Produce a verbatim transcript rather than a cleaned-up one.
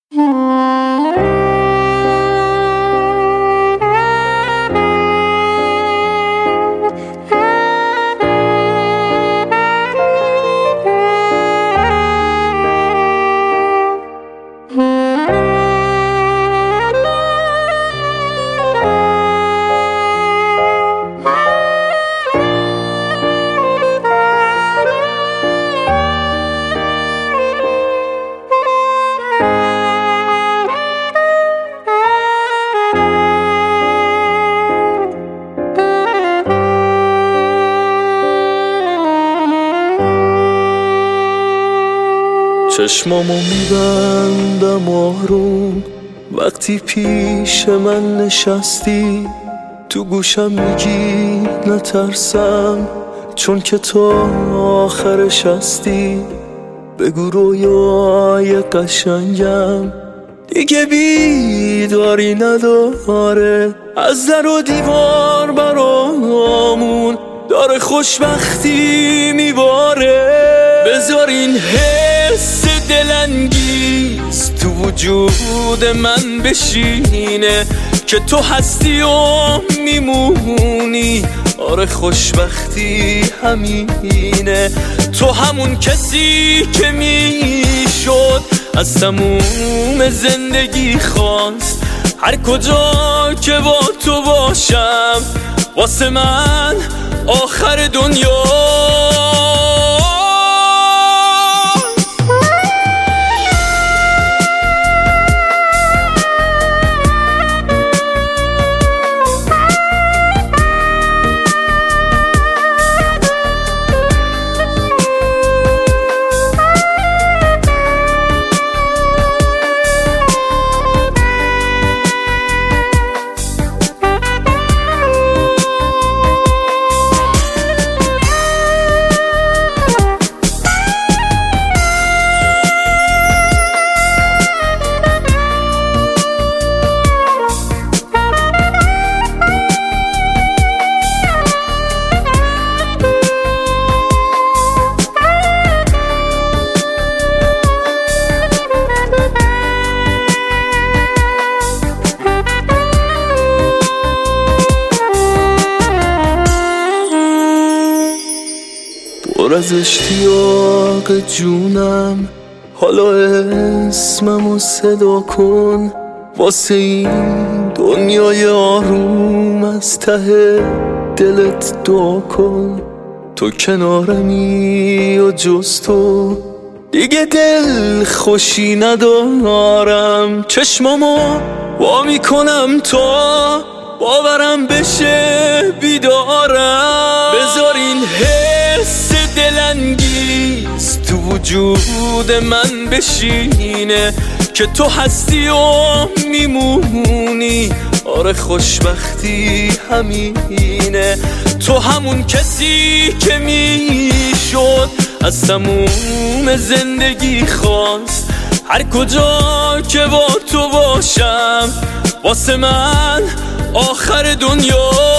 چشمامو میبندم آروم وقتی پیش من نشستی، تو گوشم میگی نترسم چون که تو آخرش هستی. بگو رویای قشنگم دیگه بیداری نداره، از در و دیوار برامون داره خوشبختی میباره. بذار این حس دلانگیز تو وجود من بشینه که تو هستی و میمونی، آره خوشبختی همینه. تو همون کسی که میشد از تموم زندگی خواست، هر کجا که با تو باشم واسه من آخر دنیا. پر از اشتیاق جونم، حالا اسممو صدا کن واسه این دنیای آروم، از ته دلت دعا کن. تو کنارمی و جز تو دیگه دل خوشی ندارم، چشمامو وا میکنم تا باورم بشه بیدارم. بذار این حس دلانگیز تو وجود من بشینه که تو هستی و میمونی، آره خوشبختی همینه. تو همون کسی که میشد از تموم زندگی خواست، هر کجا که با تو باشم واسه من آخر دنیا.